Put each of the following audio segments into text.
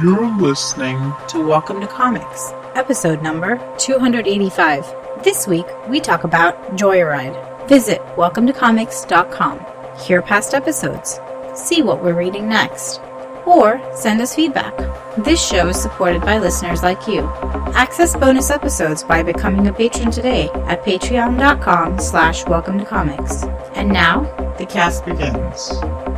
You're listening to Welcome to Comics, episode number 285. This week, we talk about Joyride. Visit welcometocomics.com. Hear past episodes. See what we're reading next. Or send us feedback. This show is supported by listeners like you. Access bonus episodes by becoming a patron today at patreon.com/welcometocomics. And now, the cast begins.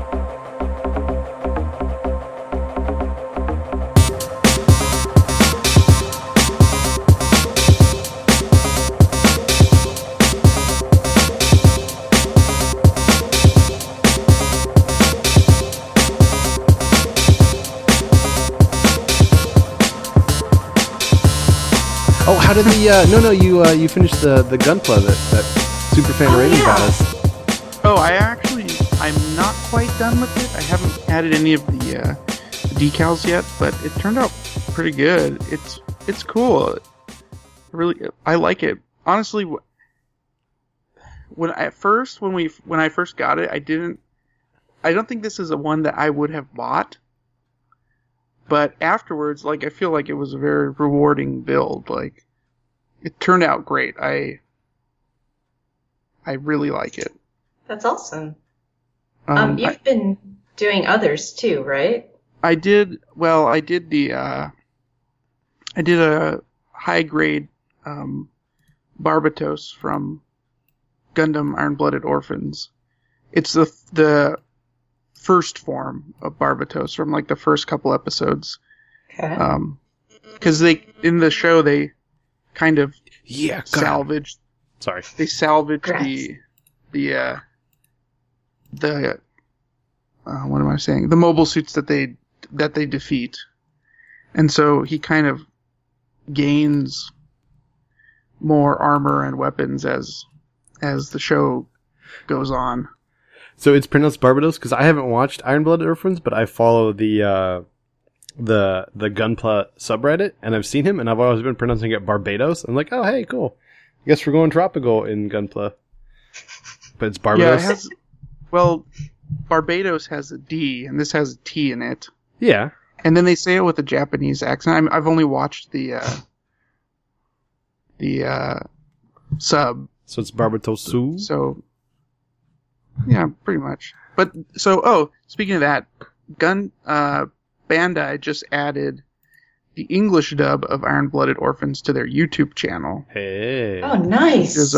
Oh, how did the you finished the Gunpla that Superfan Rating got us? Oh, I'm not quite done with it. I haven't added any of the decals yet, but it turned out pretty good. It's cool. I like it. Honestly, when I first got it, I don't think this is a one that I would have bought. But afterwards, I feel like it was a very rewarding build. It turned out great. I really like it. That's awesome. You've been doing others too, right? I did a high grade Barbatos from Gundam Iron-Blooded Orphans. It's the first form of Barbatos from the first couple episodes. Okay. Because in the show they kind of salvaged. Sorry. They salvaged Congrats. the what am I saying? The mobile suits that they defeat, and so he kind of gains more armor and weapons as the show goes on. So it's pronounced Barbados because I haven't watched Iron-Blooded Orphans, but I follow the Gunpla subreddit, and I've seen him, and I've always been pronouncing it Barbados. I'm like, oh, hey, cool. I guess we're going tropical in Gunpla. But it's Barbados. Yeah, Barbados has a D, and this has a T in it. Yeah. And then they say it with a Japanese accent. I've only watched the sub. So it's Barbatosu? So, yeah, pretty much. But, speaking of that, Bandai just added the English dub of Iron-Blooded Orphans to their YouTube channel. Hey. Oh, nice. Is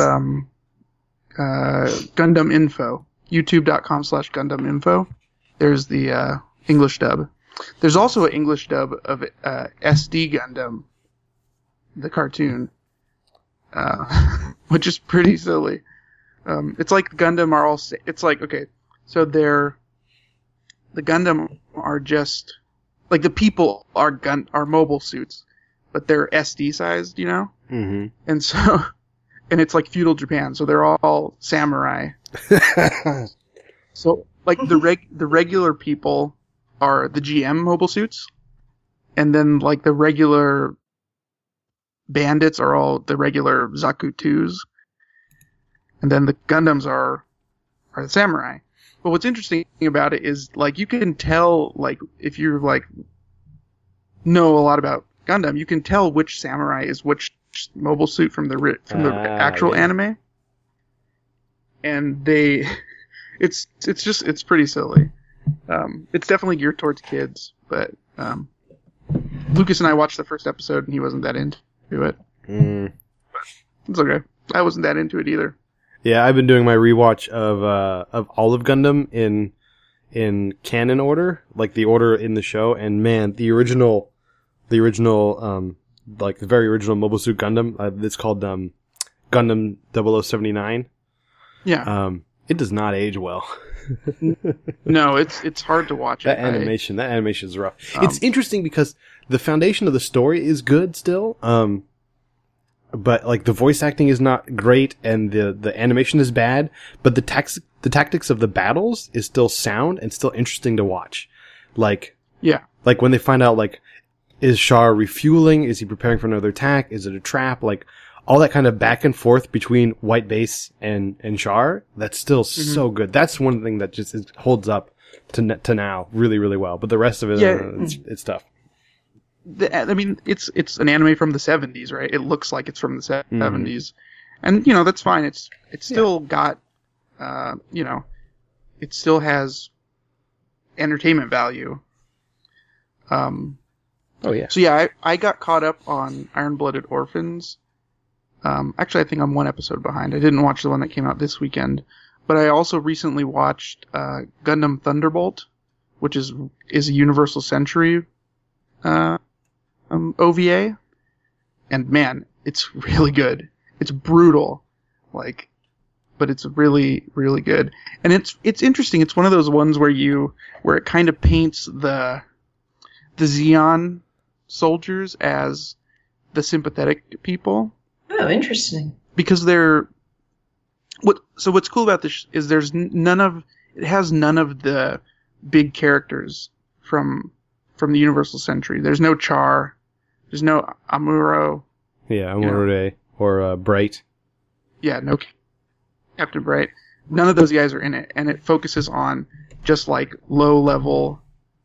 Gundam Info. YouTube.com/Gundam Info. There's the English dub. There's also an English dub of SD Gundam, the cartoon, which is pretty silly. It's like Gundam are all. It's like, okay, so the Gundam are just like the people are mobile suits, but they're SD sized, you know. Mm-hmm. And so, and it's like feudal Japan, so they're all samurai. So the regular people are the GM mobile suits, and then the regular bandits are all the regular Zaku 2s. And then the Gundams are the samurai. But what's interesting about it is, you can tell, if you know a lot about Gundam, you can tell which samurai is which mobile suit from the actual anime. And it's pretty silly. It's definitely geared towards kids, but Lucas and I watched the first episode and he wasn't that into it. But it's okay. I wasn't that into it either. Yeah, I've been doing my rewatch of all of Gundam in canon order, the order in the show, and man, the original the very original Mobile Suit Gundam, it's called Gundam 0079. Yeah. It does not age well. No, it's hard to watch. That animation is rough. It's interesting because the foundation of the story is good still. But the voice acting is not great, and the animation is bad. But the tactics of the battles is still sound and still interesting to watch. Yeah. When they find out is Char refueling? Is he preparing for another attack? Is it a trap? All that kind of back and forth between White Base and Char. That's still so good. That's one thing that just holds up to now really, really well. But the rest of it, it's tough. I mean, it's an anime from the 70s, right? It looks like it's from the 70s, and you know that's fine. It's still got, you know, it still has entertainment value. Oh yeah. So yeah, I got caught up on Iron-Blooded Orphans. Actually, I think I'm one episode behind. I didn't watch the one that came out this weekend, but I also recently watched Gundam Thunderbolt, which is a Universal Century OVA, and man, it's really good. It's brutal, like, but it's really, really good. And it's interesting. It's one of those ones where it kind of paints the Zeon soldiers as the sympathetic people. Oh, interesting. Because what's cool about this is it has none of the big characters from the Universal Century. There's no Char, there's no Amuro. Yeah, Amuro or Bright. Yeah, no Captain Bright. None of those guys are in it, and it focuses on just like low level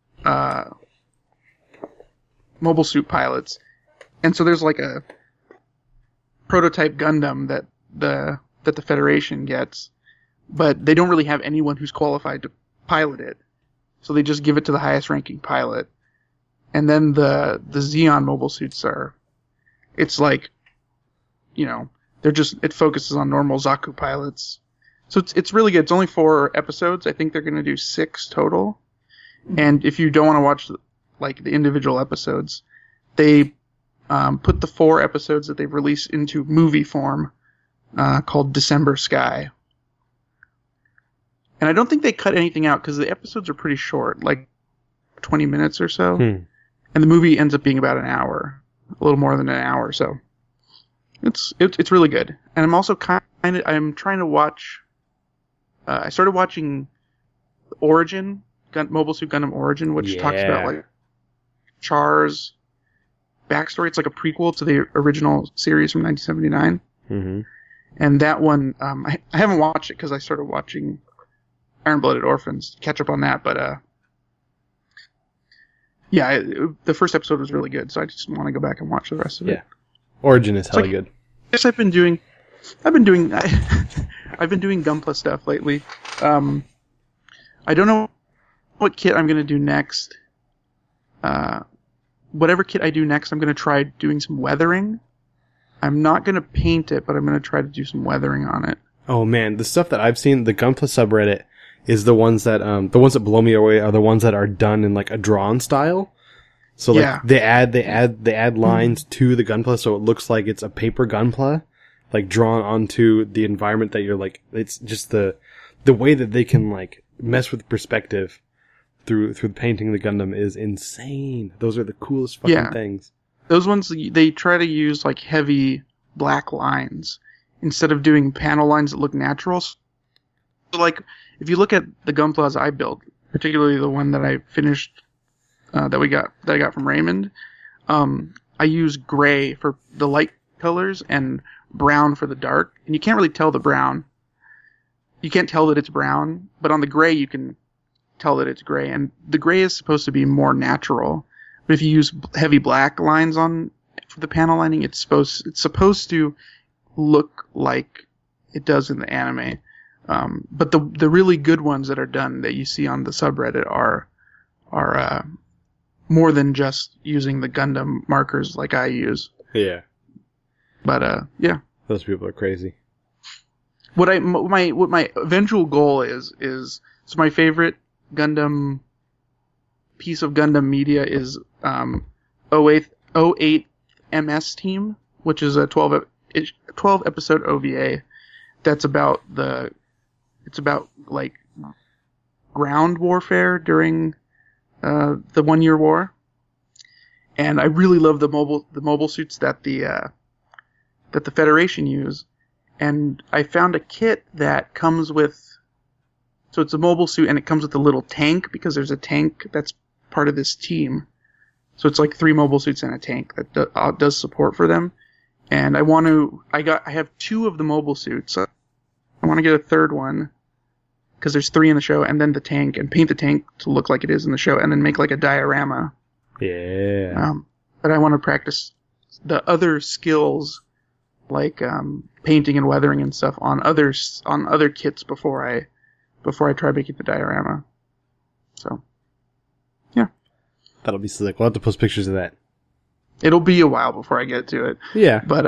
mobile suit pilots. And so there's like a prototype Gundam that the Federation gets, but they don't really have anyone who's qualified to pilot it. So they just give it to the highest ranking pilot. And then the Zeon mobile suits it's like, you know, it focuses on normal Zaku pilots. So it's really good. It's only 4 episodes. I think they're going to do 6 total. And if you don't want to watch like the individual episodes, they put the 4 episodes that they've released into movie form, called December Sky. And I don't think they cut anything out because the episodes are pretty short, like 20 minutes or so. And the movie ends up being about an hour, a little more than an hour. So it's really good. And I'm also I'm trying to watch. I started watching Origin, Mobile Suit Gundam Origin, which talks about like Char's backstory. It's like a prequel to the original series from 1979. And that one, I haven't watched it because I started watching Iron-Blooded Orphans to catch up on that. But yeah, the first episode was really good, so I just want to go back and watch the rest of it. Yeah, Origin is hella good. Yes, I've been doing Gunpla stuff lately. I don't know what kit I'm gonna do next. Whatever kit I do next, I'm gonna try doing some weathering. I'm not gonna paint it, but I'm gonna try to do some weathering on it. Oh man, the stuff that I've seen, the Gunpla subreddit is the ones that blow me away are the ones that are done in like a drawn style. So like they add lines to the Gunpla so it looks like it's a paper Gunpla, like drawn onto the environment that you're like. It's just the way that they can like mess with perspective through painting the Gundam is insane. Those are the coolest fucking things. Those ones, they try to use like heavy black lines instead of doing panel lines that look natural. So like if you look at the Gunplas I built, particularly the one that I finished, that I got from Raymond, I use gray for the light colors and brown for the dark. And you can't really tell the brown. You can't tell that it's brown, but on the gray you can tell that it's gray. And the gray is supposed to be more natural. But if you use heavy black lines for the panel lining, it's supposed to look like it does in the anime. But the really good ones that are done that you see on the subreddit are more than just using the Gundam markers like I use. Yeah. But yeah. Those people are crazy. What my eventual goal is so my favorite Gundam piece of Gundam media is 08 MS Team, which is a 12 episode OVA that's about like ground warfare during the 1 year war. And I really love the mobile suits that the Federation use. And I found a kit that comes with, so it's a mobile suit and it comes with a little tank because there's a tank that's part of this team. So it's like 3 mobile suits and a tank that does support for them. And I have 2 of the mobile suits. So I want to get a third one because there's 3 in the show, and then the tank, and paint the tank to look like it is in the show, and then make like a diorama. Yeah. but I want to practice the other skills like painting and weathering and stuff on other kits before I try making the diorama. So, yeah. That'll be sick. We'll have to post pictures of that. It'll be a while before I get to it. Yeah. But,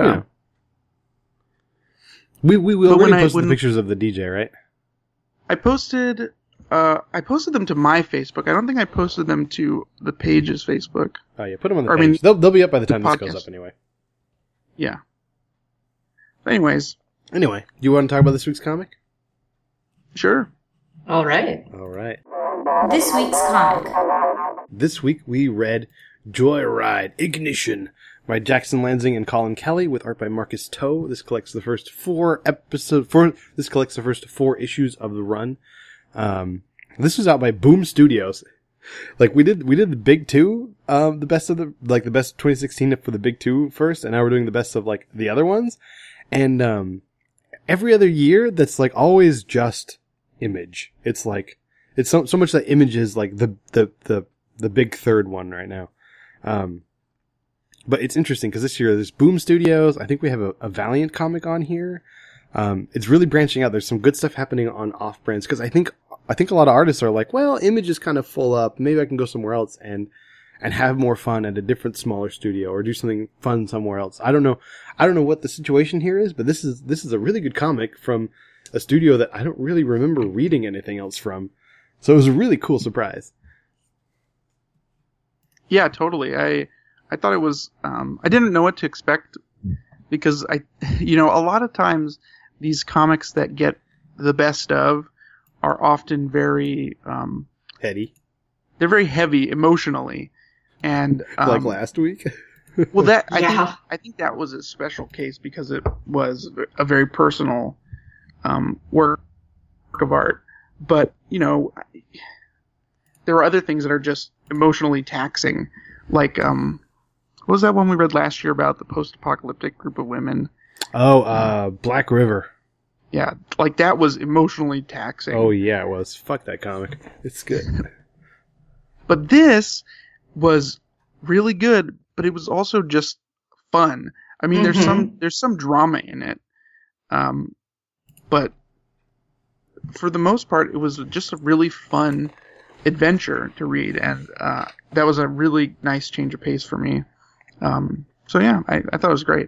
we will already post the pictures of the DJ, right? I posted them to my Facebook. I don't think I posted them to the page's Facebook. Oh yeah, put them on the page. They'll be up by the time this goes up anyway. Yeah. Anyways. Anyway, you want to talk about this week's comic? Sure. All right. This week's comic. This week we read Joyride Ignition by Jackson Lansing and Colin Kelly with art by Marcus Toe. This collects the first 4 issues of the run. This was out by Boom Studios. Like we did the big 2, the best 2016 for the big 2 first, and now we're doing the best of like the other ones. And every other year that's like always just Image. It's like it's so much that Image is like the big third one right now. But it's interesting because this year there's Boom Studios. I think we have a Valiant comic on here. It's really branching out. There's some good stuff happening on off brands because I think a lot of artists are like, well, Image is kind of full up. Maybe I can go somewhere else and have more fun at a different smaller studio or do something fun somewhere else. I don't know what the situation here is, but this is a really good comic from a studio that I don't really remember reading anything else from. So it was a really cool surprise. Yeah, totally. I thought it was, I didn't know what to expect because a lot of times these comics that get the best of are often very, heady. They're very heavy emotionally. And, like last week? Well, I think that was a special case because it was a very personal, work of art. But, there are other things that are just emotionally taxing. Like, what was that one we read last year about the post-apocalyptic group of women? Oh, Black River. Yeah, like that was emotionally taxing. Oh yeah, it was. Fuck that comic. It's good. But this was really good, but it was also just fun. I mean, there's some drama in it. But for the most part, it was just a really fun adventure to read, and that was a really nice change of pace for me. So yeah, I thought it was great.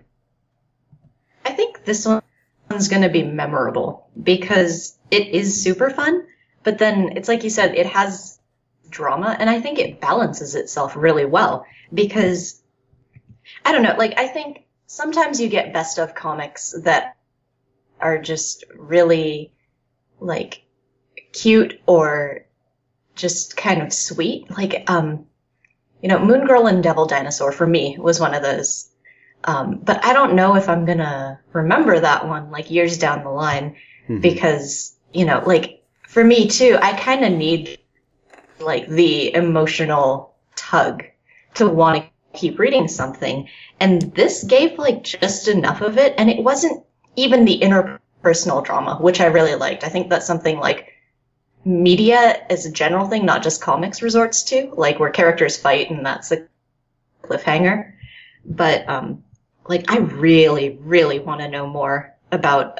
I think this one's going to be memorable because it is super fun, but then it's like you said, it has drama, and I think it balances itself really well because, I don't know, like I think sometimes you get best of comics that are just really like cute or just kind of sweet. Like, Moon Girl and Devil Dinosaur for me was one of those. But I don't know if I'm gonna remember that one like years down the line because, like for me too, I kind of need like the emotional tug to want to keep reading something. And this gave like just enough of it. And it wasn't even the interpersonal drama, which I really liked. I think that's something like media as a general thing, not just comics, resorts to, like where characters fight and that's a cliffhanger. But, like, I really, really want to know more about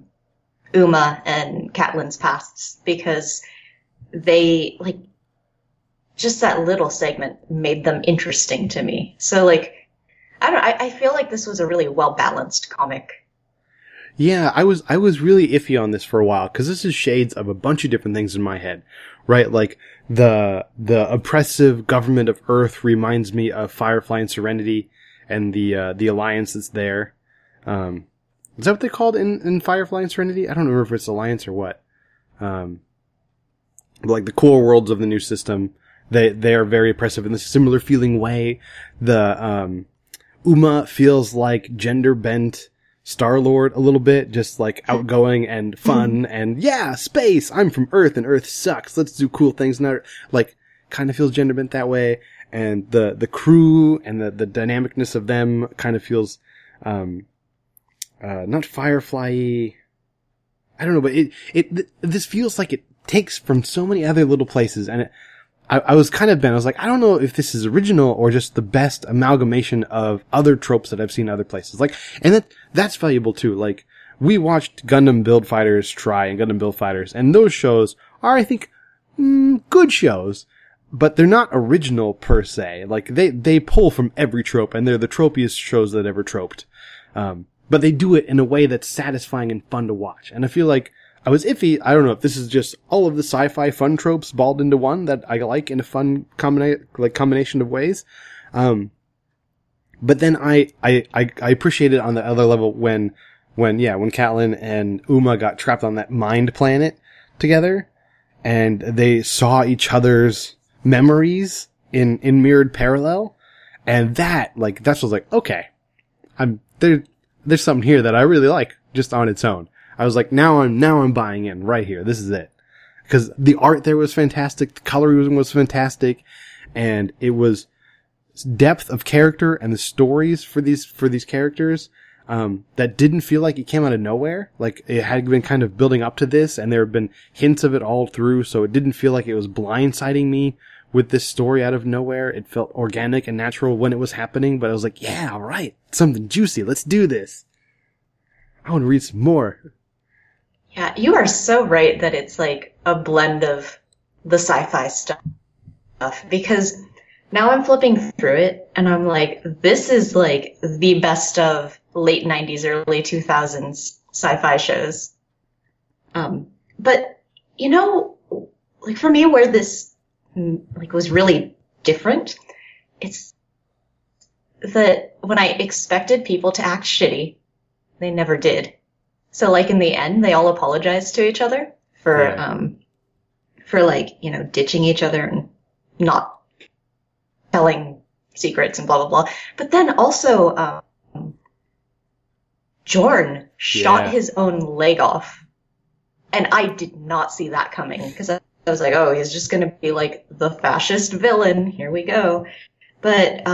Uma and Catelyn's pasts because they, like, just that little segment made them interesting to me. So, like, I don't know, I feel like this was a really well-balanced comic. Yeah, I was really iffy on this for a while because this is shades of a bunch of different things in my head, right? Like the oppressive government of Earth reminds me of Firefly and Serenity and the alliance that's there. Is that what they called in Firefly and Serenity? I don't remember if it's alliance or what. Like the core worlds of the new system, they are very oppressive in this similar feeling way. The Uma feels like gender bent Star-Lord a little bit, just like outgoing and fun and yeah, space. I'm from Earth and Earth sucks. Let's do cool things. Not like kind of feels gender bent that way. And the crew and the dynamicness of them kind of feels, not Firefly-y. I don't know, but this feels like it takes from so many other little places and I was kind of bent. I was like, I don't know if this is original or just the best amalgamation of other tropes that I've seen other places. Like, and that's valuable too. Like, we watched Gundam Build Fighters Try and Gundam Build Fighters, and those shows are, I think, good shows, but they're not original per se. Like, they pull from every trope, and they're the tropiest shows that ever troped. But they do it in a way that's satisfying and fun to watch. And I feel like I was iffy. I don't know if this is just all of the sci-fi fun tropes balled into one that I like in a fun combination of ways. But then I appreciate it on the other level when Catelyn and Uma got trapped on that mind planet together and they saw each other's memories in mirrored parallel. And that was like, okay, there's something here that I really like just on its own. I was like, now I'm buying in right here. This is it. Because the art there was fantastic, the coloring was fantastic, and it was depth of character and the stories for these characters, that didn't feel like it came out of nowhere. Like, it had been kind of building up to this, and there have been hints of it all through, so it didn't feel like it was blindsiding me with this story out of nowhere. It felt organic and natural when it was happening, but I was like, yeah, alright, something juicy, let's do this. I want to read some more. Yeah, you are so right that it's like a blend of the sci-fi stuff, because now I'm flipping through it and I'm like, this is like the best of late 90s, early 2000s sci-fi shows. But, you know, like for me where this like was really different, it's that when I expected people to act shitty, they never did. So like in the end, they all apologized to each other for like, you know, ditching each other and not telling secrets and blah, blah, blah. But then also, Jorn shot his own leg off. And I did not see that coming because I was like, oh, he's just going to be like the fascist villain. Here we go. But,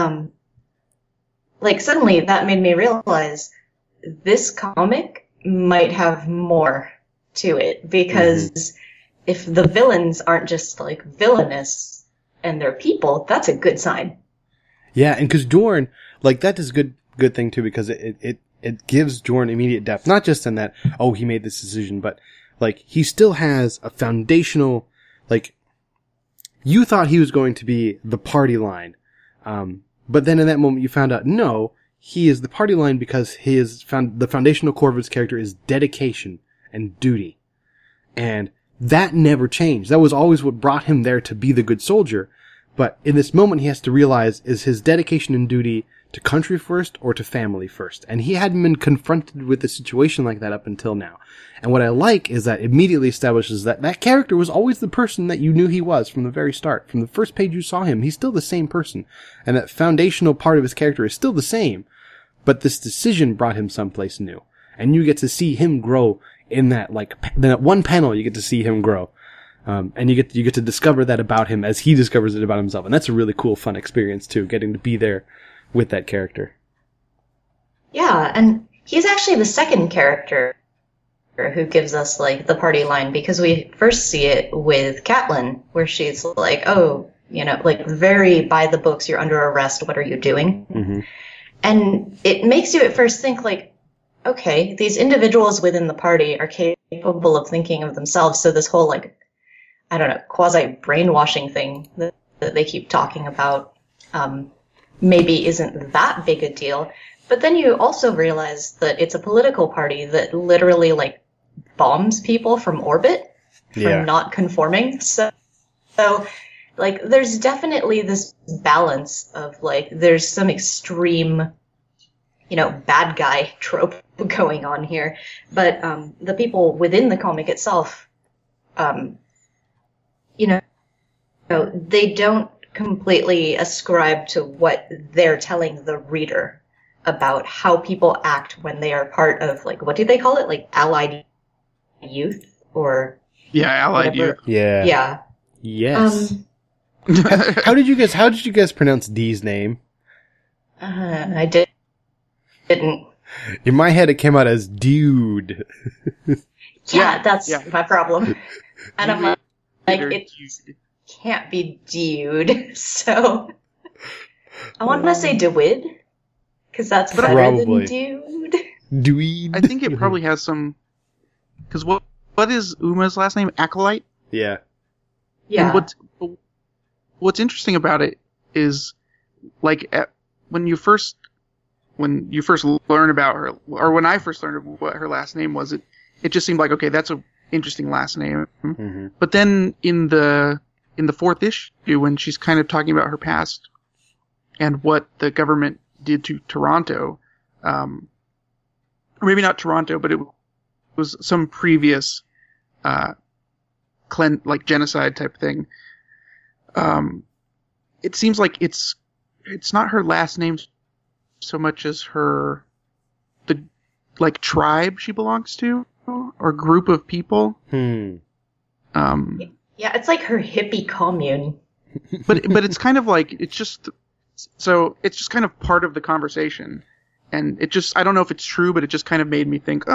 like suddenly that made me realize this comic might have more to it, because if the villains aren't just like villainous and they're people, that's a good sign. Yeah, and because Jorn, like, that is a good thing too, because it gives Jorn immediate depth, not just in that, oh, he made this decision, but like, he still has a foundational, like, you thought he was going to be the party line, but then in that moment you found out, no, he is the party line because the foundational core of his character is dedication and duty. And that never changed. That was always what brought him there, to be the good soldier. But in this moment, he has to realize, is his dedication and duty to country first or to family first? And he hadn't been confronted with a situation like that up until now. And what I like is that immediately establishes that that character was always the person that you knew he was from the very start. From the first page you saw him, he's still the same person. And that foundational part of his character is still the same. But this decision brought him someplace new. And you get to see him grow in that, like, that one panel, you get to see him grow. And you get to discover that about him as he discovers it about himself. And that's a really cool, fun experience too, getting to be there with that character. Yeah, and he's actually the second character who gives us, like, the party line, because we first see it with Catelyn, where she's like, oh, you know, like, very by the books, you're under arrest, what are you doing? Mm-hmm. And it makes you at first think, like, okay, these individuals within the party are capable of thinking of themselves, so this whole, like, I don't know, quasi-brainwashing thing that they keep talking about maybe isn't that big a deal. But then you also realize that it's a political party that literally, like, bombs people from orbit for not conforming. So, like, there's definitely this balance of, like, there's some extreme, you know, bad guy trope going on here. But the people within the comic itself, you know, they don't completely ascribe to what they're telling the reader about how people act when they are part of, like, what do they call it? Like, allied youth or allied whatever. youth. Yeah. Yes. How did you guys pronounce Dee's name? I didn't. In my head, it came out as dude. That's my problem. And I'm like, can't be dude. So I want to say DeWitt, because that's better Probably. than dude. Dweeb. I think it probably has some. Because what is Uma's last name? Acolyte? Yeah. Yeah. And what's interesting about it is, like, when you first learn about her, or when I first learned what her last name was, it just seemed like, okay, that's a interesting last name. Mm-hmm. But then in the fourth issue, when she's kind of talking about her past and what the government did to Toronto, or maybe not Toronto, but it was some previous like genocide type thing. It seems like it's not her last name so much as the like tribe she belongs to or group of people. Hmm. Yeah, it's like her hippie commune. But it's kind of like it's just kind of part of the conversation, and it just, I don't know if it's true, but it just kind of made me think,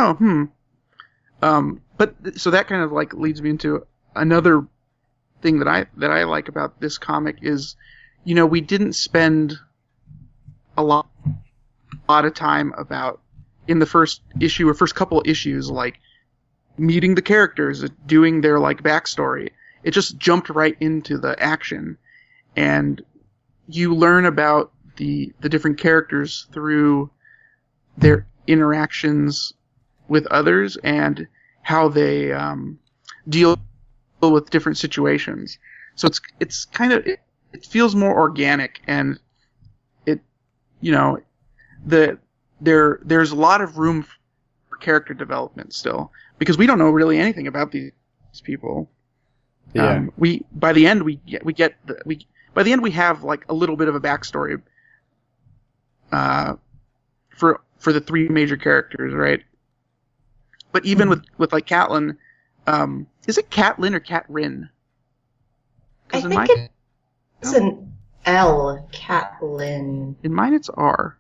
but so that kind of like leads me into another thing that I like about this comic is, we didn't spend a lot of time about in the first issue or first couple of issues, like meeting the characters, doing their like backstory. It just jumped right into the action, and you learn about the different characters through their interactions with others and how they deal with different situations. So it's kind of, it feels more organic, and it, there's a lot of room for character development still, because we don't know really anything about these people. Yeah. By the end we have like a little bit of a backstory for the three major characters, right? But even with like Catelyn, is it Catelyn or Catrin? I think it's an L, Catelyn. In mine it's R.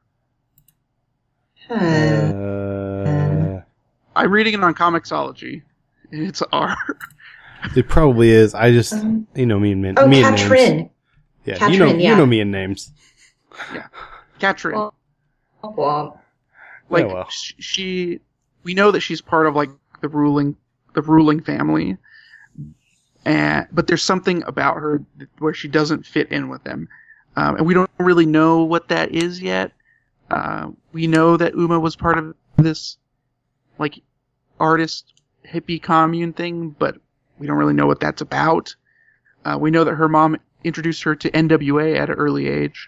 I'm reading it on Comixology. It's R. It probably is. I just, me and me Oh, and Catrin. names. Yeah, Catrin, you know me and names. Yeah, Catrin. Well, Like, Oh, well. we know that she's part of like the ruling family, but there's something about her where she doesn't fit in with them, and we don't really know what that is yet. We know that Uma was part of this like artist hippie commune thing, but we don't really know what that's about. We know that her mom introduced her to NWA at an early age.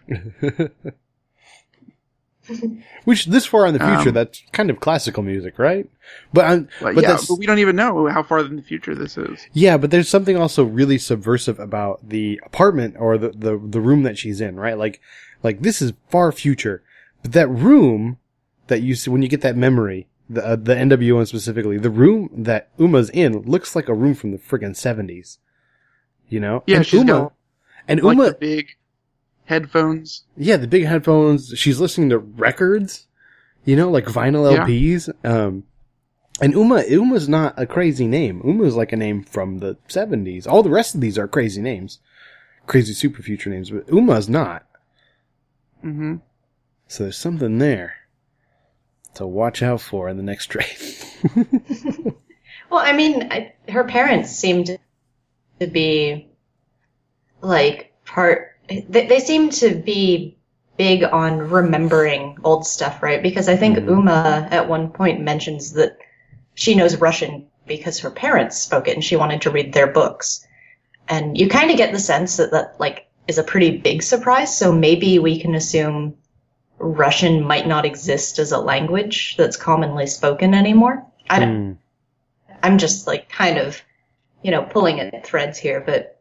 Which, this far in the future, that's kind of classical music, right? But But we don't even know how far in the future this is. yeah, but there's something also really subversive about the apartment or the room that she's in, right? Like this is far future, but that room that you see when you get that memory, the NWO one specifically, the room that Uma's in looks like a room from the friggin' 70s. Yeah, and she's Uma, got Uma, the big headphones. yeah, the big headphones. She's listening to records, like vinyl Yeah. LPs. And Uma's not a crazy name. Uma's like a name from the 70s. All the rest of these are crazy names. Crazy super future names, but Uma's not. Mm-hmm. So there's something there to watch out for in the next trade. Well, I mean, her parents seemed to be like they seem to be big on remembering old stuff, right? Because I think Uma at one point mentions that she knows Russian because her parents spoke it and she wanted to read their books. And you kind of get the sense that like is a pretty big surprise. So maybe we can assume Russian might not exist as a language that's commonly spoken anymore. I'm just like kind of, pulling at threads here, but,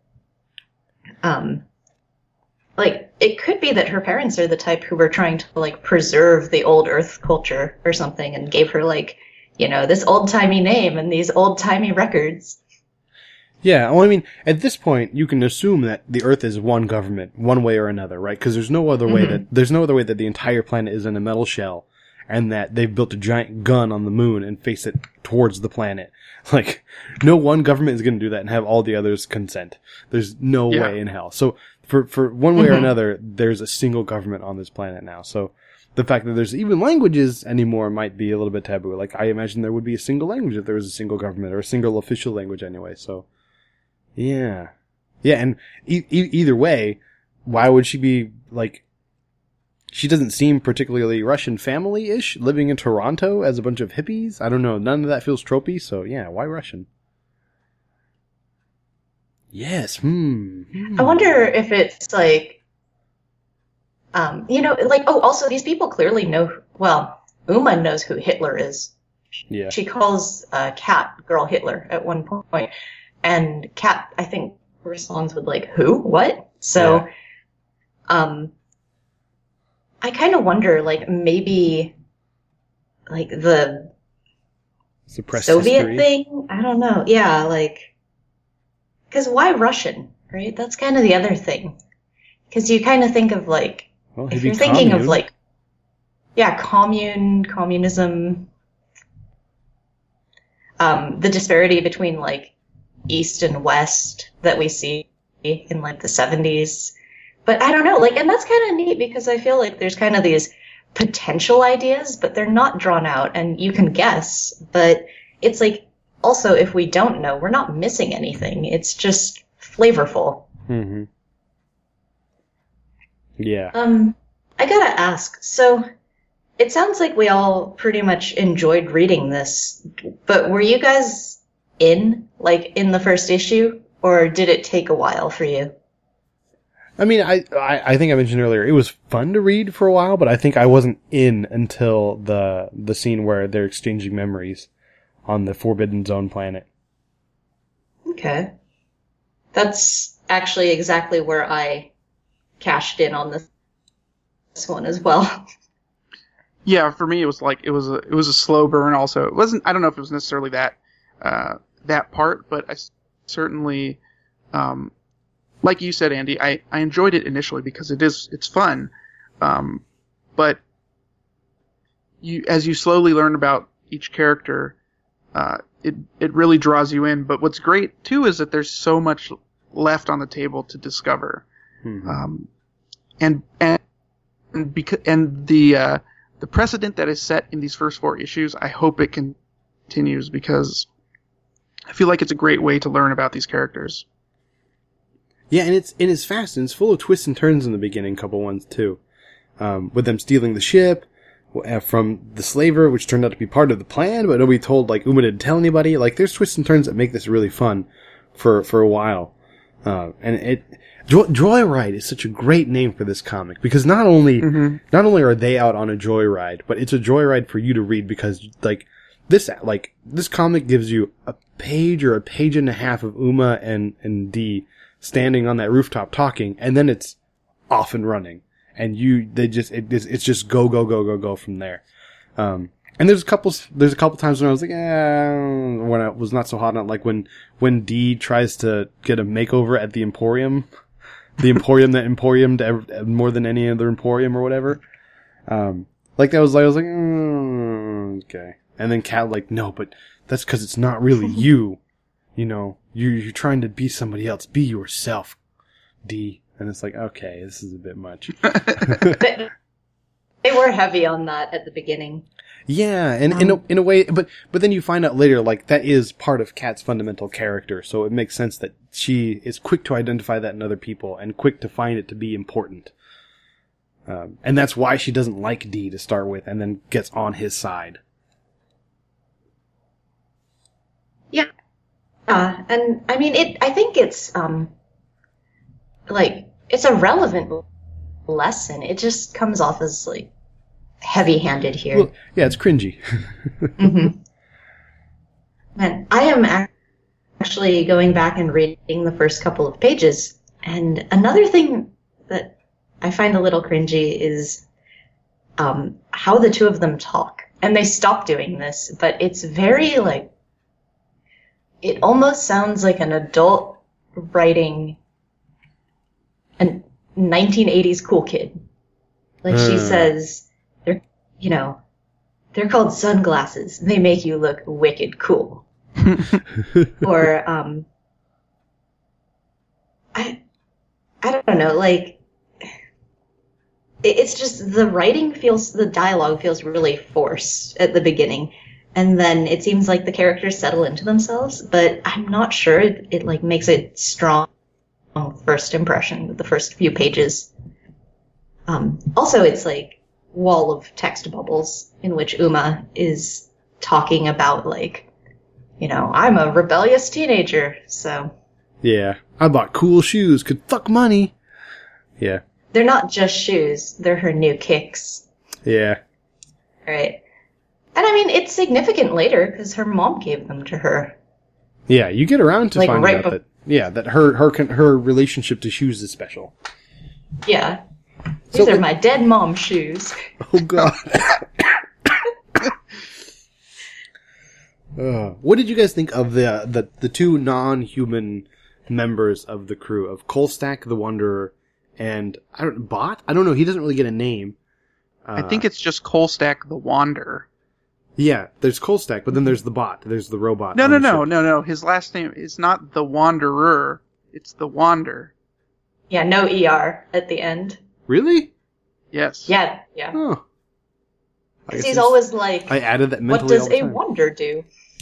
like, it could be that her parents are the type who were trying to, like, preserve the old Earth culture or something and gave her, like, this old-timey name and these old-timey records. Yeah, well, I mean, at this point, you can assume that the Earth is one government, one way or another, right? Because there's no other way that the entire planet is in a metal shell, and that they've built a giant gun on the moon and face it towards the planet. Like, no one government is going to do that and have all the others consent. There's no way in hell. So, for one way or another, there's a single government on this planet now. So, the fact that there's even languages anymore might be a little bit taboo. Like, I imagine there would be a single language if there was a single government, or a single official language anyway. So, yeah. Yeah, and either way, why would she be, like, she doesn't seem particularly Russian family-ish, living in Toronto as a bunch of hippies? I don't know, none of that feels tropey, so yeah, why Russian? Yes, I wonder if it's like, also these people clearly know, Uma knows who Hitler is. Yeah. She calls Kat Girl Hitler at one point, and Kat, I think, responds with like, who? What? So, I kind of wonder, like, maybe, like, the suppressed Soviet history thing? I don't know. Yeah, like, because why Russian, right? That's kind of the other thing. Because you kind of think of, like, if you're thinking of, like, communism, the disparity between, like, East and West that we see in, like, the 70s. But I don't know, like, and that's kind of neat because I feel like there's kind of these potential ideas, but they're not drawn out and you can guess. But it's like, also, if we don't know, we're not missing anything. It's just flavorful. Mm-hmm. Yeah. I gotta ask, so it sounds like we all pretty much enjoyed reading this, but were you guys in the first issue, or did it take a while for you? I mean, I think I mentioned earlier, it was fun to read for a while, but I think I wasn't in until the scene where they're exchanging memories on the Forbidden Zone planet. Okay. That's actually exactly where I cashed in on this one as well. Yeah, for me it was a slow burn also. It wasn't, I don't know if it was necessarily that part, but I certainly, like you said, Andy, I enjoyed it initially because it's fun. But as you slowly learn about each character, it really draws you in. But what's great too is that there's so much left on the table to discover. Mm-hmm. And the precedent that is set in these first 4 issues, I hope it continues because I feel like it's a great way to learn about these characters. Yeah, and it's fast, and it's full of twists and turns in the beginning, couple ones too. With them stealing the ship from the slaver, which turned out to be part of the plan, but nobody told, like, Uma didn't tell anybody. Like, there's twists and turns that make this really fun for a while. Joyride is such a great name for this comic, because not only are they out on a joyride, but it's a joyride for you to read because, this comic gives you a page or a page and a half of Uma and Dee standing on that rooftop talking, and then it's off and running, and it's just go from there. And there's a couple times when I was like, when I was not so hot on, like when Dee tries to get a makeover at the Emporium that Emporiumed more than any other Emporium or whatever. I was like, okay. And then Kat, like, no, but that's because it's not really you. You know, you're trying to be somebody else. Be yourself, Dee. And it's like, okay, this is a bit much. They were heavy on that at the beginning. Yeah, and in a way, but then you find out later, like, that is part of Kat's fundamental character, so it makes sense that she is quick to identify that in other people, and quick to find it to be important. And that's why she doesn't like Dee to start with, and then gets on his side. Yeah. And I mean, I think it's, it's a relevant lesson. It just comes off as, like, heavy-handed here. Well, yeah, it's cringy. Mm-hmm. And I am actually going back and reading the first couple of pages. And another thing that I find a little cringy is how the two of them talk. And they stopped doing this, but it's very, like, it almost sounds like an adult writing a 1980s cool kid. Like, she says, they're called sunglasses. They make you look wicked cool. Or, I don't know, like, it's just the dialogue feels really forced at the beginning. And then it seems like the characters settle into themselves, but I'm not sure it like makes a strong first impression with the first few pages. Also, it's like wall of text bubbles in which Uma is talking about like, you know, I'm a rebellious teenager, so. Yeah. I bought cool shoes, could fuck money. Yeah. They're not just shoes, they're her new kicks. Yeah. Right. And I mean, it's significant later because her mom gave them to her. Yeah, you get around to Like, finding right out that her relationship to shoes is special. Yeah. These are my dead mom shoes. Oh god. What did you guys think of the two non-human members of the crew of Kolstak the Wanderer and Bot? I don't know. He doesn't really get a name. I think it's just Kolstak the Wanderer. Yeah, there's Kolstak, but then there's the Bot. There's the robot. No. His last name is not the Wanderer. It's the Wander. Yeah, no ER at the end. Really? Yes. Yeah. Oh. Because he's always like, I added that what mentally does all the a time. wonder do?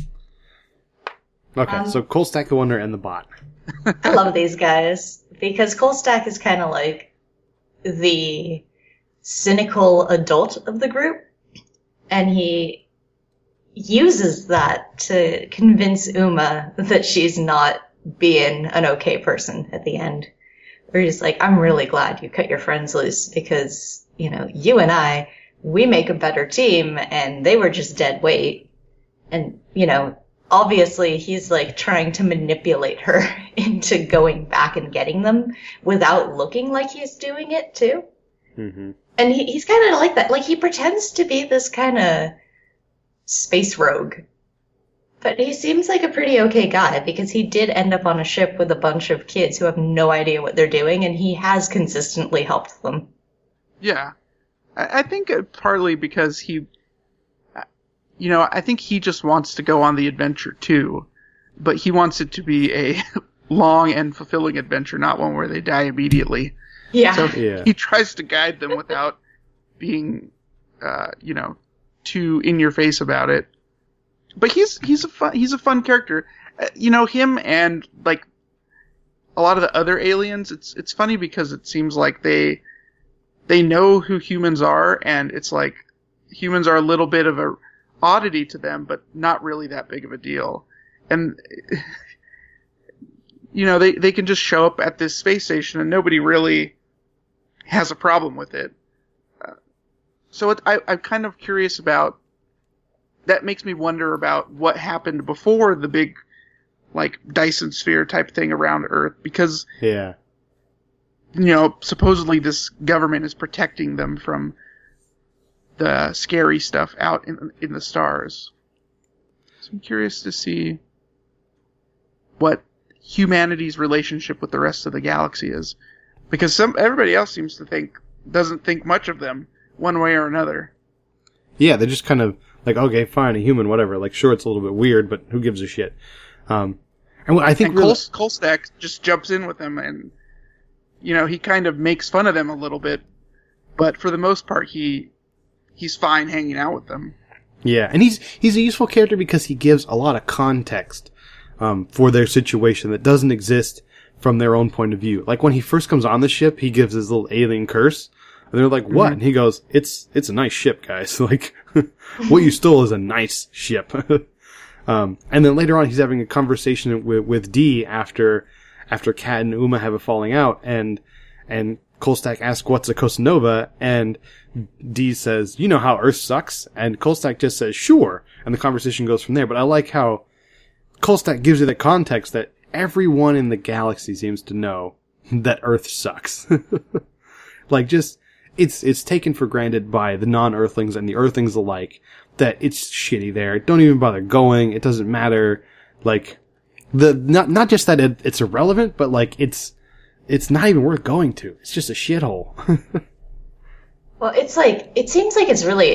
Okay, so Kolstak the Wanderer and the Bot. I love these guys because Kolstak is kind of like the cynical adult of the group, and he uses that to convince Uma that she's not being an okay person at the end. Where he's like, I'm really glad you cut your friends loose because, you know, you and we make a better team and they were just dead weight. And, you know, obviously he's like trying to manipulate her into going back and getting them without looking like he's doing it too. Mm-hmm. And he's kind of like that. Like he pretends to be this kind of space rogue. But he seems like a pretty okay guy because he did end up on a ship with a bunch of kids who have no idea what they're doing, and he has consistently helped them. Yeah. I think partly because he, you know, I think he just wants to go on the adventure too, but he wants it to be a long and fulfilling adventure, not one where they die immediately. Yeah. So he tries to guide them without being, you know, too in your face about it. But he's a fun character. You know, him and like a lot of the other aliens, it's funny because it seems like they know who humans are, and it's like humans are a little bit of a oddity to them, but not really that big of a deal. And you know, they can just show up at this space station and nobody really has a problem with it. So I'm kind of curious about. That makes me wonder about what happened before the big, like, Dyson sphere type thing around Earth, because, yeah, you know, supposedly this government is protecting them from the scary stuff out in the stars. So I'm curious to see what humanity's relationship with the rest of the galaxy is, because everybody else doesn't think much of them one way or another. Yeah, they're just kind of like, okay, fine, a human, whatever. Like, sure, it's a little bit weird, but who gives a shit? And I think Kolstak just jumps in with them, and you know, he kind of makes fun of them a little bit, but for the most part, he's fine hanging out with them. Yeah, and he's a useful character because he gives a lot of context for their situation that doesn't exist from their own point of view. Like when he first comes on the ship, he gives his little alien curse. And they're like, what? Mm-hmm. And he goes, it's a nice ship, guys. Like, what you stole is a nice ship. And then later on, he's having a conversation with Dee after Kat and Uma have a falling out. And Kolstak asks, what's a Cosa Nova? And Dee says, you know how Earth sucks? And Kolstak just says, sure. And the conversation goes from there. But I like how Kolstak gives you the context that everyone in the galaxy seems to know that Earth sucks. Like, just... It's taken for granted by the non-Earthlings and the Earthlings alike that it's shitty there. Don't even bother going. It doesn't matter. Like, not just that it's irrelevant, but like it's not even worth going to. It's just a shithole. Well, it's like, it seems like it's really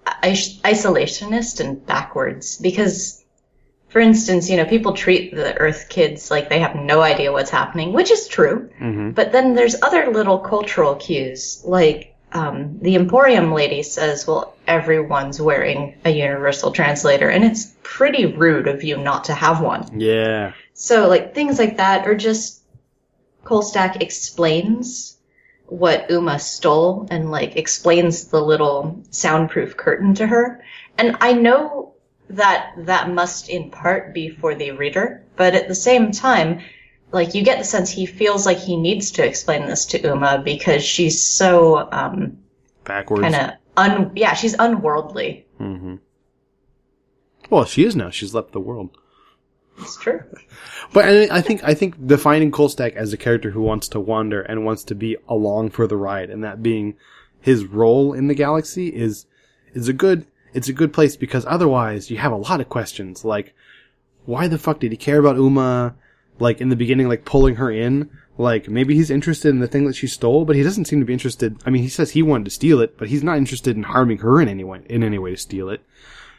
isolationist and backwards because, for instance, people treat the Earth kids like they have no idea what's happening, which is true. Mm-hmm. But then there's other little cultural cues, like the Emporium lady says, well, everyone's wearing a universal translator, and it's pretty rude of you not to have one. Yeah. So, like, things like that, or just Kolstak explains what Uma stole and, like, explains the little soundproof curtain to her. And I know that must in part be for the reader, but at the same time, like, you get the sense he feels like he needs to explain this to Uma because she's so, backwards. kind of, she's unworldly. Mm-hmm. Well, she is now. She's left the world. It's true. But I think defining Kolstak as a character who wants to wander and wants to be along for the ride, and that being his role in the galaxy is a good place, because otherwise you have a lot of questions, like, why the fuck did he care about Uma? Like, in the beginning, like, pulling her in. Like, maybe he's interested in the thing that she stole, but he doesn't seem to be interested. I mean, he says he wanted to steal it, but he's not interested in harming her in any way to steal it.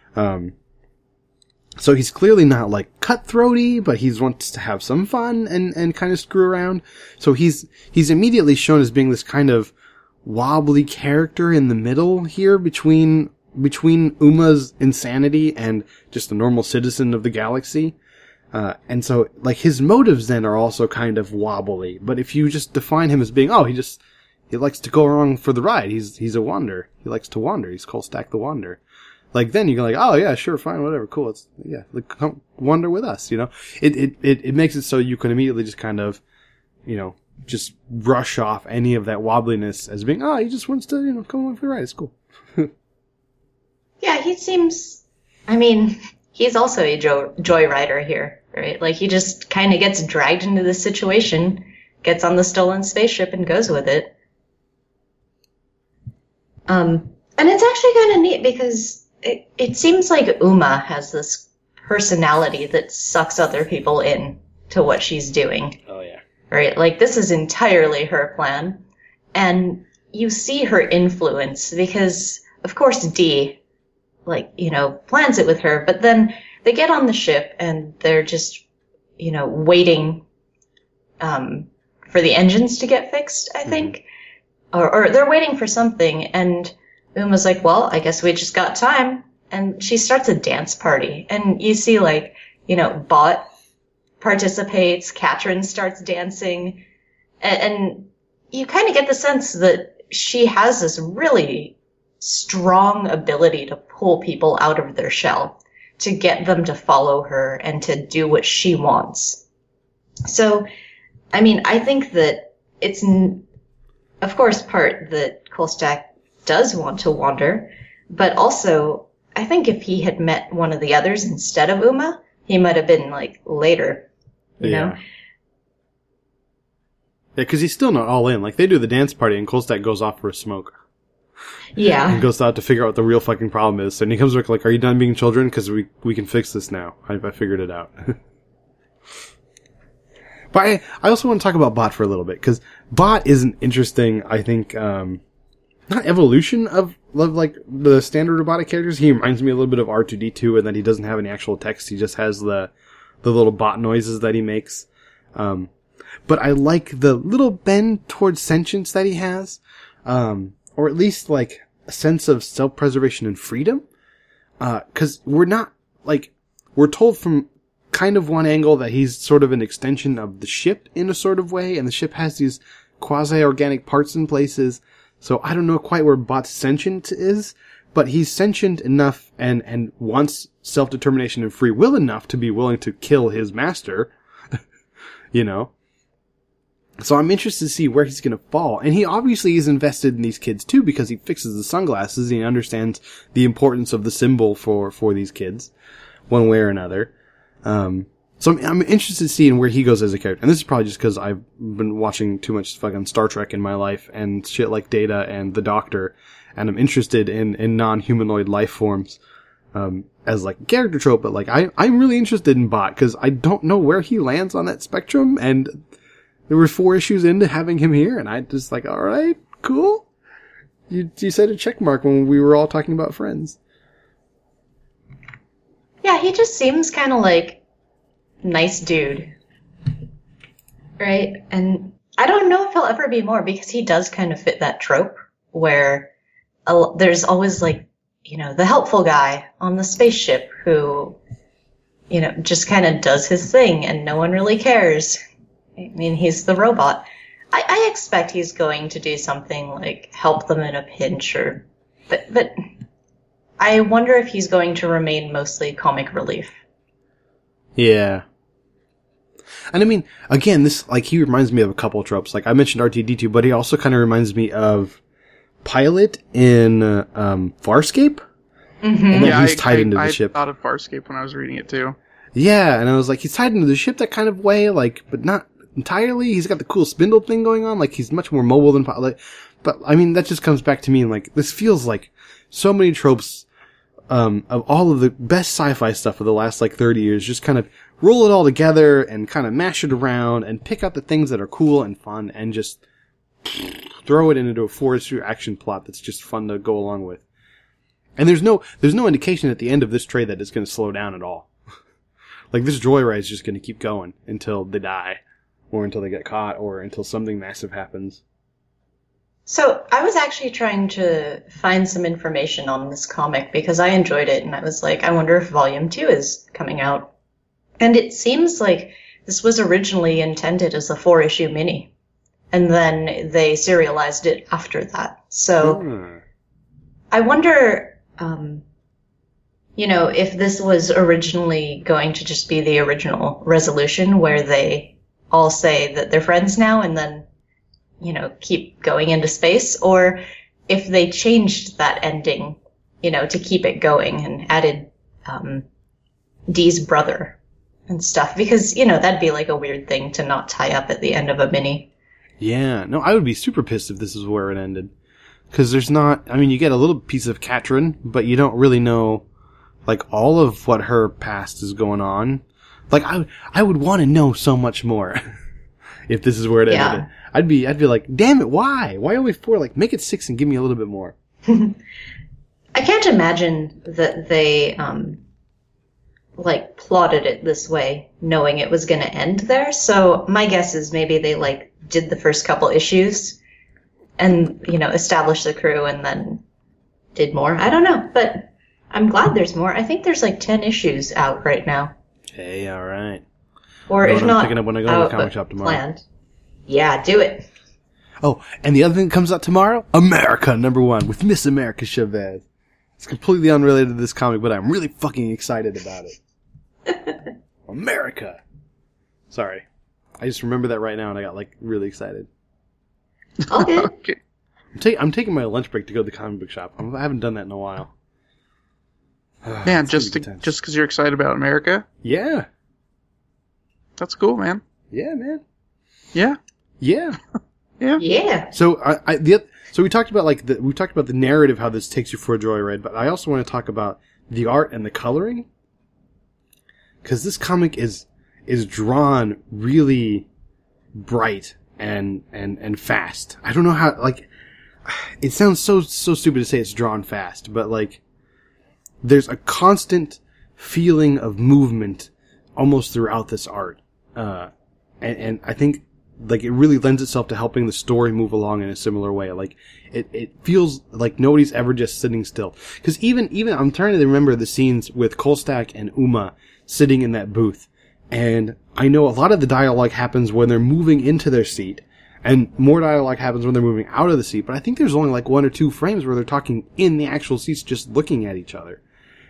So he's clearly not, like, cutthroaty, but he wants to have some fun and kind of screw around. So he's immediately shown as being this kind of wobbly character in the middle here between Uma's insanity and just a normal citizen of the galaxy. And so, like, his motives then are also kind of wobbly. But if you just define him as being, he likes to go along for the ride. He's a wanderer. He likes to wander. He's Kolstak the Wanderer. Like, then you're like, oh yeah, sure, fine, whatever, cool. Come wander with us, It makes it so you can immediately just kind of, just brush off any of that wobbliness as being, he just wants to, come along for the ride. It's cool. Yeah, he seems, he's also a joyrider here, right? Like, he just kind of gets dragged into this situation, gets on the stolen spaceship, and goes with it. And it's actually kind of neat because it seems like Uma has this personality that sucks other people in to what she's doing. Oh, yeah. Right? Like, this is entirely her plan. And you see her influence because, of course, Dee, plans it with her, but then they get on the ship and they're just, waiting, for the engines to get fixed, I think. Or they're waiting for something, and Uma's like, well, I guess we just got time. And she starts a dance party. And you see, Bot participates, Katrin starts dancing, and you kind of get the sense that she has this really strong ability to pull people out of their shell, to get them to follow her and to do what she wants. So, I think that it's, of course, part that Kolstak does want to wander, but also, I think if he had met one of the others instead of Uma, he might have been, later, you know? Yeah, because he's still not all in. Like, they do the dance party and Kolstak goes off for a smoke. Yeah. And goes out to figure out what the real fucking problem is. And he comes back like, are you done being children? Because we can fix this now. I figured it out. But I also want to talk about Bot for a little bit, because Bot is an interesting, I think, not evolution of the standard robotic characters. He reminds me a little bit of R2-D2 in that he doesn't have any actual text. He just has the little bot noises that he makes. But I like the little bend towards sentience that he has. Or at least, a sense of self-preservation and freedom. 'Cause we're told from kind of one angle that he's sort of an extension of the ship in a sort of way, and the ship has these quasi-organic parts in places. So I don't know quite where Bot's sentient is, but he's sentient enough and wants self-determination and free will enough to be willing to kill his master, So I'm interested to see where he's going to fall. And he obviously is invested in these kids too, because he fixes the sunglasses and he understands the importance of the symbol for these kids, one way or another. So I'm interested to see where he goes as a character. And this is probably just because I've been watching too much fucking Star Trek in my life and shit like Data and the Doctor. And I'm interested in non-humanoid life forms, as character trope. But I'm really interested in Bot because I don't know where he lands on that spectrum. And there were 4 issues into having him here. And I just alright, cool. You said a check mark when we were all talking about Friends. Yeah, he just seems kind of like nice dude. Right? And I don't know if he'll ever be more, because he does kind of fit that trope where there's always like, the helpful guy on the spaceship who, just kind of does his thing and no one really cares. I mean, he's the robot. I expect he's going to do something like help them in a pinch but I wonder if he's going to remain mostly comic relief. Yeah. And I mean, again, he reminds me of a couple tropes. Like I mentioned R2-D2, but he also kind of reminds me of Pilot in Farscape. Mm-hmm. And then he's tied into the ship. I thought of Farscape when I was reading it too. Yeah, and I was like, he's tied into the ship that kind of way, but not entirely. He's got the cool spindle thing going on. Like, he's much more mobile than Pilot. But, I mean, that just comes back to me, and this feels like so many tropes of all of the best sci-fi stuff of the last, 30 years. Just kind of roll it all together and kind of mash it around and pick out the things that are cool and fun and just throw it into a 4-issue action plot that's just fun to go along with. And there's no indication at the end of this trade that it's going to slow down at all. This joyride is just going to keep going until they die, or until they get caught, or until something massive happens. So I was actually trying to find some information on this comic because I enjoyed it, and I was like, I wonder if Volume 2 is coming out. And it seems like this was originally intended as a 4-issue mini, and then they serialized it after that. So I wonder, if this was originally going to just be the original resolution where they all say that they're friends now and then, keep going into space, or if they changed that ending, to keep it going and added Dee's brother and stuff, because, that'd be like a weird thing to not tie up at the end of a mini. Yeah, no, I would be super pissed if this is where it ended. Because there's not, you get a little piece of Katrin, but you don't really know, all of what her past is going on. I would want to know so much more if this is where it ended. I'd be like, damn it, why? Why only 4? Make it 6 and give me a little bit more. I can't imagine that they, plotted it this way, knowing it was going to end there. So my guess is maybe they, did the first couple issues and, established the crew and then did more. I don't know, but I'm glad there's more. I think there's 10 issues out right now. Hey, alright. Or if not, picking up when I go to the comic shop tomorrow. Planned. Yeah, do it. Oh, and the other thing that comes out tomorrow, America #1 with Miss America Chavez. It's completely unrelated to this comic, but I'm really fucking excited about it. America! Sorry. I just remember that right now and I got really excited. Okay. Okay. I'm taking my lunch break to go to the comic book shop. I haven't done that in a while. Man, just because you're excited about America? Yeah. That's cool, man. Yeah, man. Yeah. Yeah. Yeah. Yeah. So so we talked about the narrative, how this takes you for a joyride, but I also want to talk about the art and the coloring, because this comic is drawn really bright and fast. I don't know how, it sounds so stupid to say it's drawn fast, but there's a constant feeling of movement almost throughout this art. And I think, it really lends itself to helping the story move along in a similar way. It feels like nobody's ever just sitting still. Cause even I'm trying to remember the scenes with Kolstad and Uma sitting in that booth. And I know a lot of the dialogue happens when they're moving into their seat, and more dialogue happens when they're moving out of the seat, but I think there's only 1 or 2 frames where they're talking in the actual seats, just looking at each other.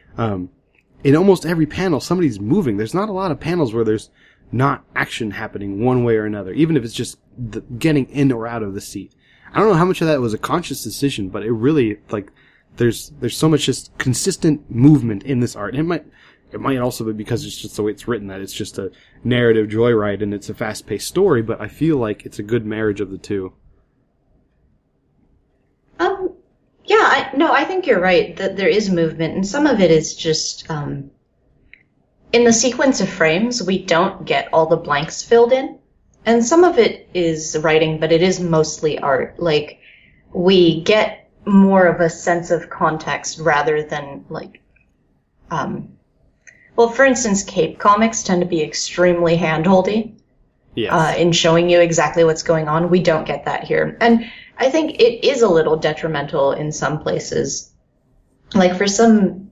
In almost every panel, somebody's moving. There's not a lot of panels where there's not action happening one way or another, even if it's just getting in or out of the seat. I don't know how much of that was a conscious decision, but it really, there's so much just consistent movement in this art. And it might also be because it's just the way it's written, that it's just a narrative joyride and it's a fast-paced story, but I feel like it's a good marriage of the two. Yeah, I think you're right that there is movement, and some of it is just, in the sequence of frames, we don't get all the blanks filled in, and some of it is writing, but it is mostly art. We get more of a sense of context rather than like, well, for instance, Cape comics tend to be extremely handholdy in showing you exactly what's going on. We don't get that here. And I think it is a little detrimental in some places. Like for some,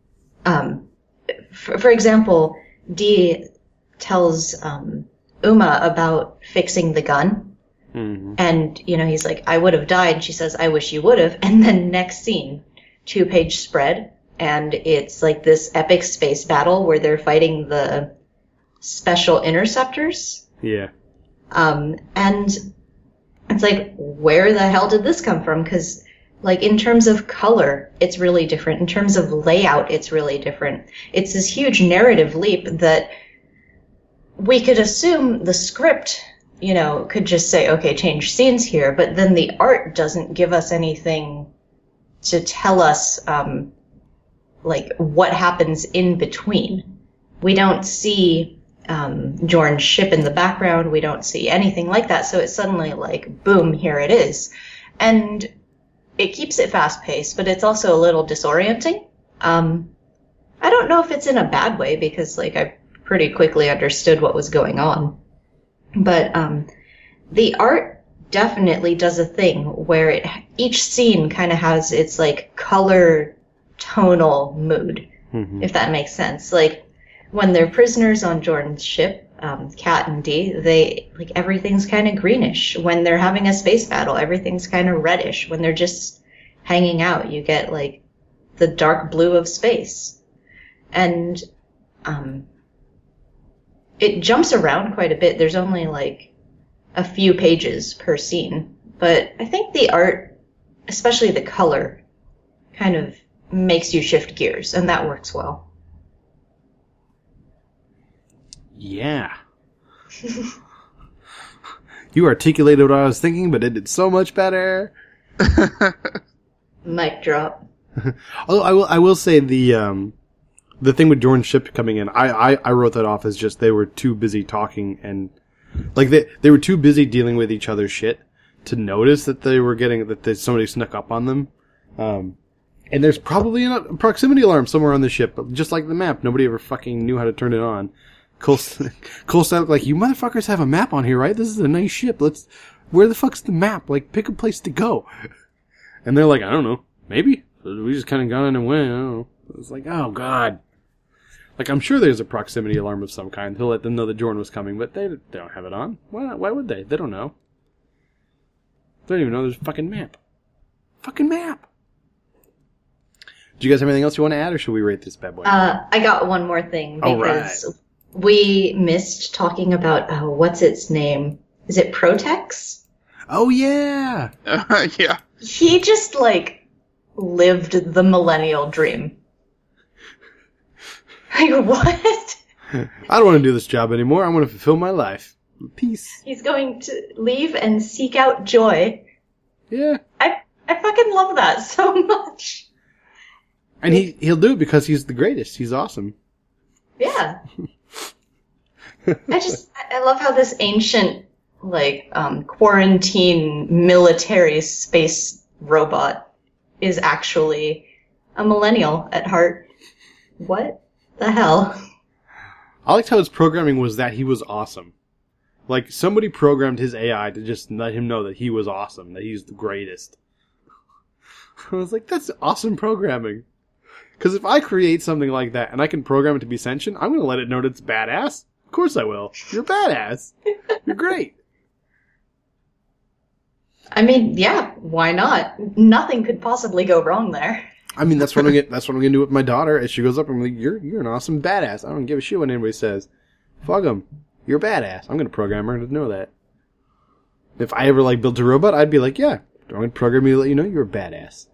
for example, Dee tells Uma about fixing the gun. Mm-hmm. And, you know, he's like, I would have died. She says, I wish you would have. And then next scene, 2-page spread. And it's like this epic space battle where they're fighting the special interceptors. Yeah. And it's like, where the hell did this come from? Because, like, in terms of color, it's really different. In terms of layout, it's really different. It's this huge narrative leap that we could assume the script, you know, could just say, okay, change scenes here. But then the art doesn't give us anything to tell us, like, what happens in between. We don't see Jorn's ship in the background. We don't see anything like that. So it's suddenly like, boom, here it is. And it keeps it fast-paced, but it's also a little disorienting. I don't know if it's in a bad way, because, like, I pretty quickly understood what was going on. But the art definitely does a thing where each scene kind of has its, like, color tonal mood, if that makes sense. Like, when they're prisoners on Jorn's ship, Kat and Dee, they, like, everything's kind of greenish. When they're having a space battle, everything's kind of reddish. When they're just hanging out, you get, like, the dark blue of space. And it jumps around quite a bit. There's only, like, a few pages per scene. But I think the art, especially the color, kind of makes you shift gears, and that works well. Yeah. You articulated what I was thinking, but it did so much better. Mic drop. Although I will say the thing with Jorn's ship coming in, I wrote that off as just they were too busy talking, and like they were too busy dealing with each other's shit to notice that they were getting that somebody snuck up on them. And there's probably a proximity alarm somewhere on the ship, but just like the map, nobody ever fucking knew how to turn it on. Cole said, like, you motherfuckers have a map on here, right? This is a nice ship. Where the fuck's the map? Like, pick a place to go. And they're like, I don't know. Maybe. We just kind of got in and went. I don't know. It's like, oh, God. Like, I'm sure there's a proximity alarm of some kind. He'll let them know that Jorn was coming, but they don't have it on. Why not? Why would they? They don't know. They don't even know there's a fucking map. Fucking map. Do you guys have anything else you want to add, or should we rate this bad boy? I got one more thing, because we missed talking about, what's its name? Is it Protex? Oh, yeah! Yeah. He just, like, lived the millennial dream. Like, what? I don't want to do this job anymore. I want to fulfill my life. Peace. He's going to leave and seek out joy. Yeah. I fucking love that so much. And he'll do it because he's the greatest. He's awesome. Yeah. I love how this ancient, like, quarantine military space robot is actually a millennial at heart. What the hell? I liked how his programming was that he was awesome. Like, somebody programmed his AI to just let him know that he was awesome, that he's the greatest. I was like, that's awesome programming. Because if I create something like that and I can program it to be sentient, I'm going to let it know that it's badass. Of course I will. You're badass. You're great. I mean, yeah, why not? Nothing could possibly go wrong there. I mean, that's what I'm gonna do with my daughter. As she goes up, I'm like, you're an awesome badass. I don't give a shit what anybody says. Fuck them. You're badass. I'm gonna program her to know that. If I ever, like, built a robot, I'd be like, yeah, I'm gonna program you to let you know you're a badass.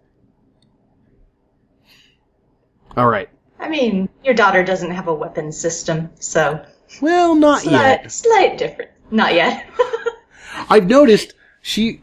All right. I mean, your daughter doesn't have a weapon system, so... Well, not yet. Slight difference. Not yet. I've noticed she's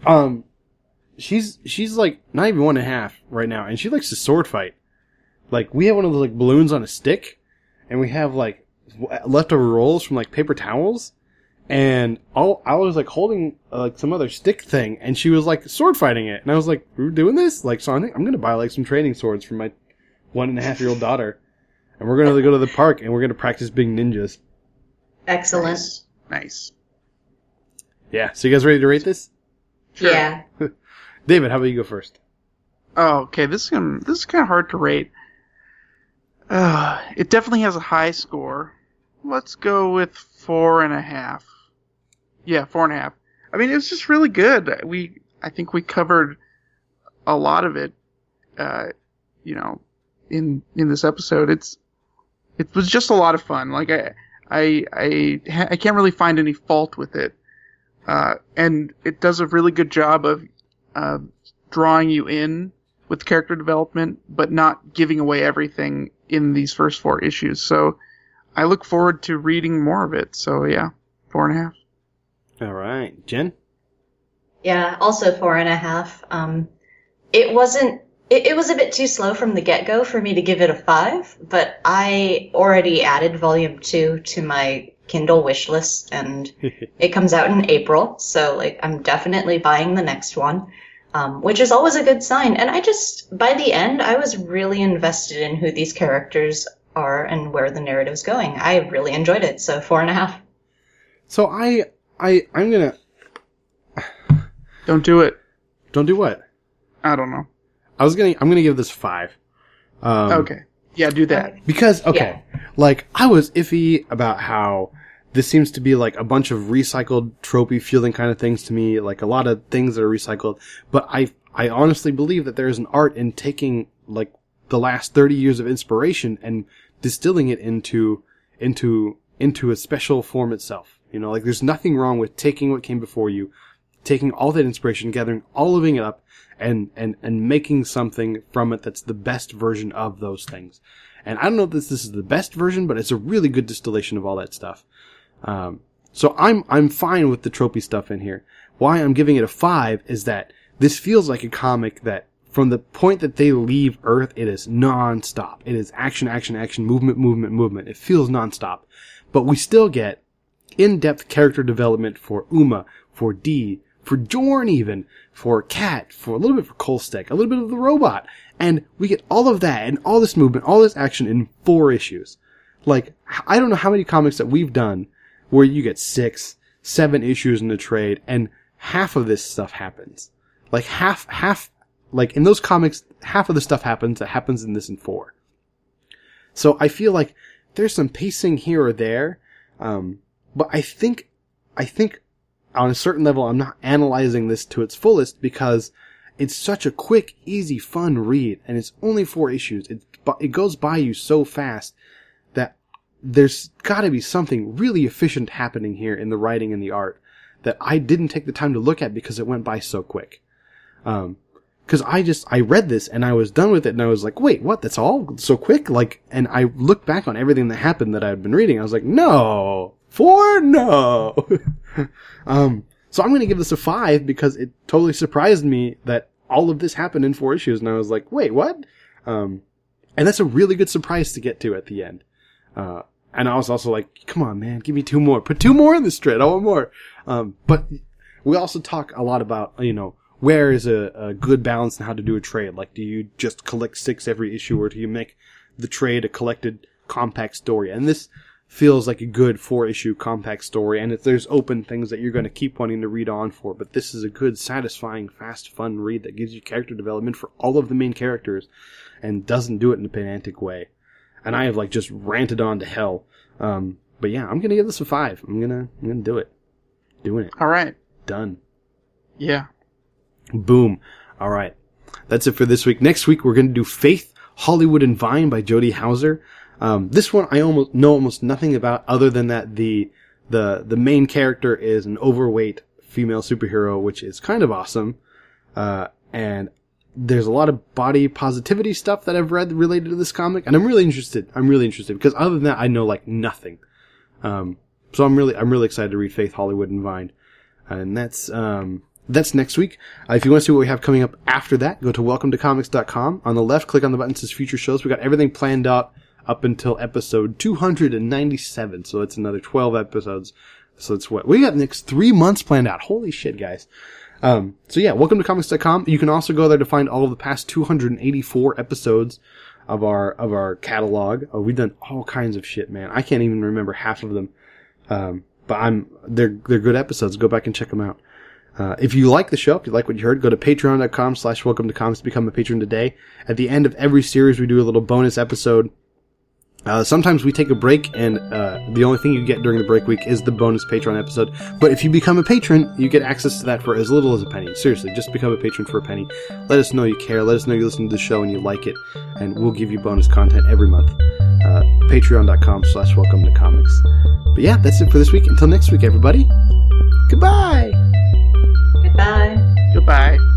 like not even 1.5 right now, and she likes to sword fight. Like, we have one of those, like, balloons on a stick, and we have, like, leftover rolls from, like, paper towels, And I was like holding like some other stick thing, and she was like sword fighting it, and I was like, "We're doing this?" Like, so I think I'm gonna buy like some training swords for my 1.5-year-old daughter, and we're gonna go to the park and we're gonna practice being ninjas. Excellent. Nice. Yeah. So you guys ready to rate this? Sure. Yeah. David, how about you go first? Oh, okay. This is kind of hard to rate. It definitely has a high score. Let's go with 4.5. Yeah, 4.5. I mean, it was just really good. I think we covered a lot of it, in this episode. It was just a lot of fun. Like I can't really find any fault with it. And it does a really good job of drawing you in with character development, but not giving away everything in these first 4 issues. So I look forward to reading more of it. So yeah, 4.5. All right, Jen. Yeah, also 4.5. It wasn't. It was a bit too slow from the get-go for me to give it a 5, but I already added Volume 2 to my Kindle wish list, and it comes out in April, so like I'm definitely buying the next one, which is always a good sign. And by the end, I was really invested in who these characters are and where the narrative's going. I really enjoyed it, so 4.5. So I'm gonna... Don't do it. Don't do what? I don't know. I'm gonna give this 5. Okay. Yeah, do that. Because, okay, like, I was iffy about how this seems to be like a bunch of recycled, tropey feeling kind of things to me, like a lot of things that are recycled, but I honestly believe that there is an art in taking, like, the last 30 years of inspiration and distilling it into a special form itself. You know, like, there's nothing wrong with taking what came before you, taking all that inspiration, gathering all of it up, and making something from it that's the best version of those things. And I don't know if this is the best version, but it's a really good distillation of all that stuff. So I'm fine with the tropey stuff in here. Why I'm giving it a 5 is that this feels like a comic that from the point that they leave Earth, it is non-stop. It is action, action, action, movement, movement, movement. It feels non-stop. But we still get in-depth character development for Uma, for Dee, for Jorn even, for Kat, for a little bit for Kolstek, a little bit of the robot. And we get all of that and all this movement, all this action in 4 issues. Like, I don't know how many comics that we've done where you get 6, 7 issues in the trade and half of this stuff happens. Like like in those comics, half of the stuff happens that happens in this in 4. So I feel like there's some pacing here or there. But I think on a certain level, I'm not analyzing this to its fullest because it's such a quick, easy, fun read, and it's only 4 issues. It goes by you so fast that there's gotta be something really efficient happening here in the writing and the art that I didn't take the time to look at because it went by so quick. Cause I read this and I was done with it and I was like, wait, what? That's all? So quick? Like, and I looked back on everything that happened that I had been reading. I was like, no! 4? No! So I'm gonna give this a 5 because it totally surprised me that all of this happened in 4 issues, and I was like, wait, what? And that's a really good surprise to get to at the end. And I was also like, come on, man, give me 2 more. Put 2 more in this trade. I want more. But we also talk a lot about, where is a good balance and how to do a trade. Like, do you just collect 6 every issue, or do you make the trade a collected compact story? And this feels like a good 4-issue compact story, and there's open things that you're going to keep wanting to read on for, but this is a good, satisfying, fast, fun read that gives you character development for all of the main characters and doesn't do it in a pedantic way. And I have like just ranted on to hell. But yeah, I'm going to give this a 5. I'm going to do it. Doing it. All right. Done. Yeah. Boom. All right. That's it for this week. Next week, we're going to do Faith, Hollywood and Vine by Jody Hauser. This one I know almost nothing about other than that the main character is an overweight female superhero, which is kind of awesome. And there's a lot of body positivity stuff that I've read related to this comic, and I'm really interested because other than that, I know like nothing. So I'm really excited to read Faith, Hollywood and Vine. And that's next week. If you want to see what we have coming up after that, go to welcometocomics.com. On the left, click on the button that says Future Shows. We got everything planned out up until episode 297, so it's another 12 episodes. So it's what we got the next 3 months planned out. Holy shit, guys. So yeah, welcome to comics.com. You can also go there to find all of the past 284 episodes of our catalog. We've done all kinds of shit, man. I can't even remember half of them. But they're good episodes. Go back and check them out. If you like the show, if you like what you heard, go to patreon.com/welcome to comics to become a patron today. At the end of every series, we do a little bonus episode. Sometimes we take a break, and the only thing you get during the break week is the bonus Patreon episode. But if you become a patron, you get access to that for as little as a penny. Seriously, just become a patron for a penny. Let us know you care. Let us know you listen to the show and you like it, and we'll give you bonus content every month. Patreon.com/welcome to comics. But yeah, that's it for this week. Until next week, everybody. Goodbye. Goodbye. Goodbye.